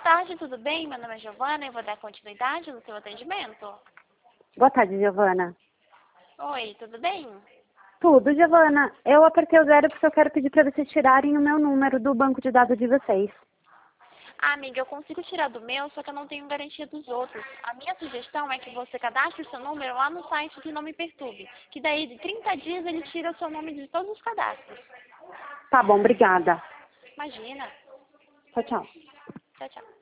tarde, tudo bem? Meu nome é Giovana e vou dar continuidade no seu atendimento. Boa tarde, Giovana. Oi, tudo bem? Tudo, Giovana. Eu apertei o 0 porque eu quero pedir para vocês tirarem o meu número do banco de dados de vocês. Ah, amiga, eu consigo tirar do meu, só que eu não tenho garantia dos outros. A minha sugestão é que você cadastre o seu número lá no site do Não Me Perturbe, que daí de 30 dias ele tira o seu nome de todos os cadastros. Tá bom, obrigada. Imagina. Tchau, tchau. Tchau, tchau.